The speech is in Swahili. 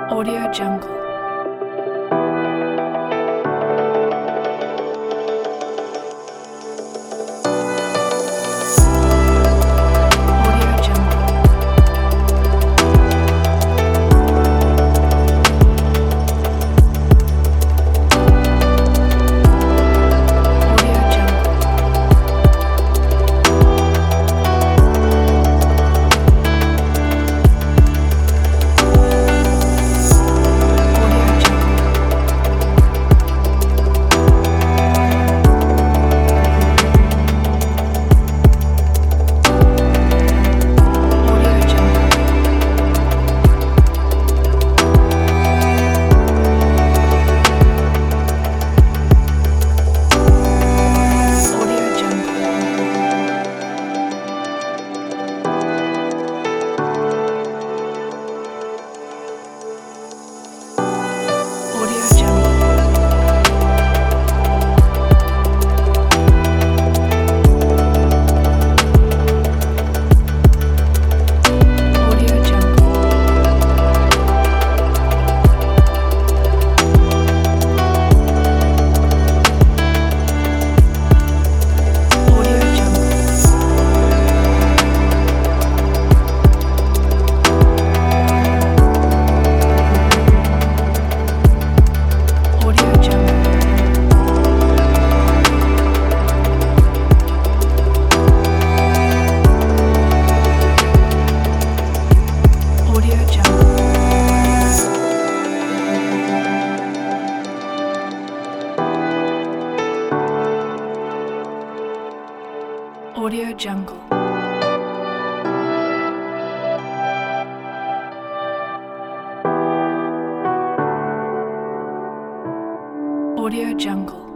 Audio Jungle. Audio Jungle. Audio Jungle. Audio Jungle. Audio Jungle. Audio Jungle. Audio Jungle. Audio Jungle. Audio Jungle. Audio Jungle. Audio Jungle. Audio Jungle. Audio Jungle.